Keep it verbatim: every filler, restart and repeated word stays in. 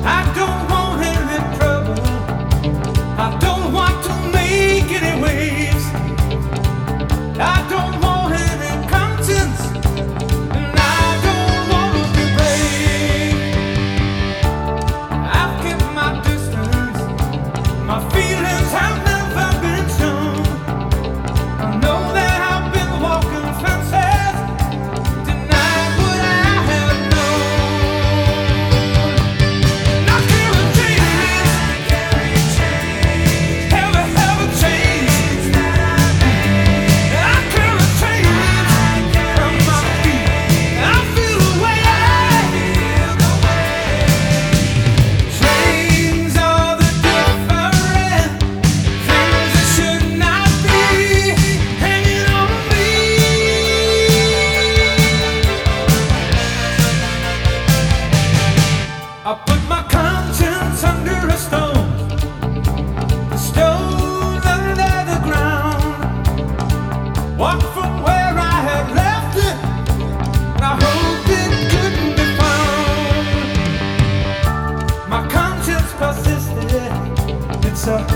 I don't want any trouble. I don't want to make any waves. I don't want any conscience, and I don't want to be brave. I've kept my distance. My feelings have never been shown. I know that I've been walking fences, denied what I have known. I carry chains, heavy, heavy chains. I carry chains from my feet. I feel the way. Chains are the different things that should not be hanging on me. I put my conscience under a stone, a stone under the ground. Walk from where I had left it, and I hope it couldn't be found. My conscience persisted. It's a